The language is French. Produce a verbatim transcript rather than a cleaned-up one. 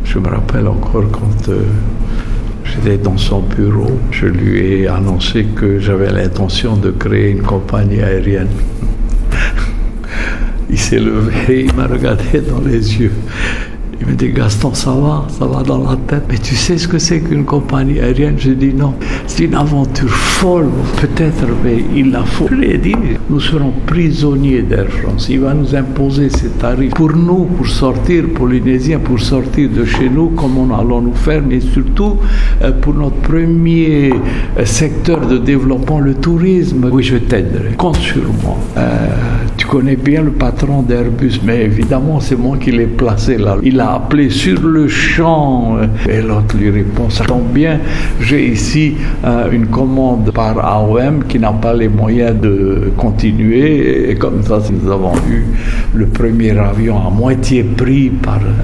Je me rappelle encore quand euh, j'étais dans son bureau, je lui ai annoncé que j'avais l'intention de créer une compagnie aérienne. Il s'est levé, il m'a regardé dans les yeux. Il me dit, Gaston, ça va, ça va dans la tête. Mais tu sais ce que c'est qu'une compagnie aérienne? J'ai dit non. C'est une aventure folle, peut-être, mais il la faut. Je lui ai dit, nous serons prisonniers d'Air France. Il va nous imposer ces tarifs. Pour nous, pour sortir, Polynésiens, pour sortir de chez nous, comment allons nous faire, mais surtout pour notre premier secteur de développement, le tourisme. Oui, je t'aiderai. Compte sur moi. Euh, tu connais bien le patron d'Airbus, mais évidemment, c'est moi qui l'ai placé là. Il a appelé sur le champ et l'autre lui répond, ça tombe bien, j'ai ici euh, une commande par A O M qui n'a pas les moyens de continuer et comme ça nous avons eu le premier avion à moitié prix par